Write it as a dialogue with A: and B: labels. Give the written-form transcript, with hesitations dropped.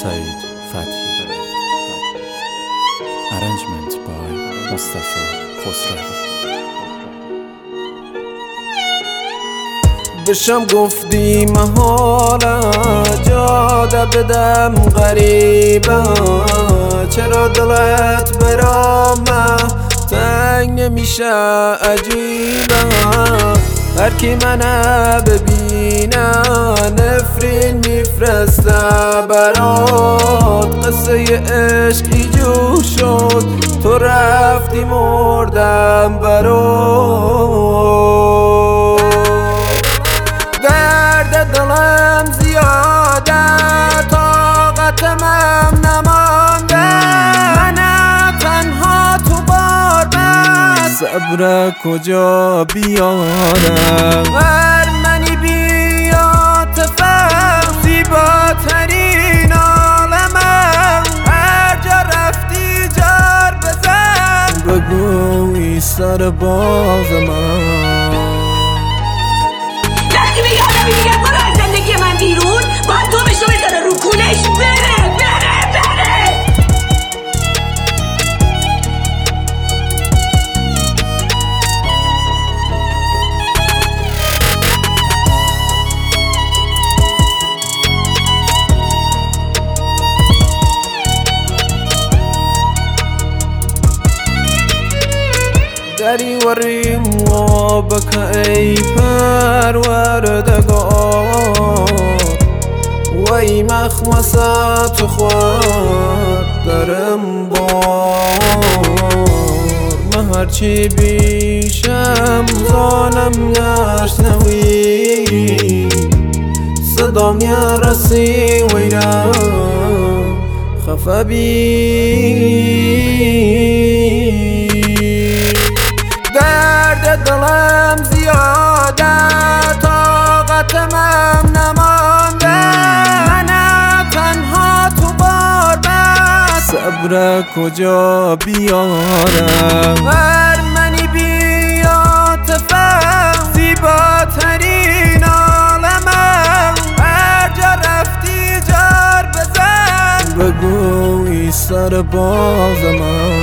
A: Saeed Fathi. Arrangement by Mustafa Khosravi.
B: بشم گفتی محاله جاده بدم غریبه، چرا دلت برام تنگ نمیشه عجیبه. هر کی منو ببینه نفرین میفرسته برات، قصه عشقی جور شد تو رفتی مردم برات. درد دلم زیاده طاقتم نمانده، من تنها تو بار بس صبر کجا بیارم. منی بیا تفهم زیباترین عالمم، هر جا رفتی جار بزن بگوی سر باز من.
C: وقتی به یادم میگه برو از زندگی من بیرون، باید تو بشو بذاره رو کولش بره.
B: دری وریم و بکه ای پروردگار، وی مخمصت خواد درم بار. من هرچی بیشم زانم نشنوی، صدام نرسی ویرم خفه بی. درد دلم زیاده طاقتم نمانده، من تنها تو بار بس صبر کجا بیارم. منی بیا تفهم زیباترین عالمم، هر جا رفتی جار بزن بگوی سر باز من.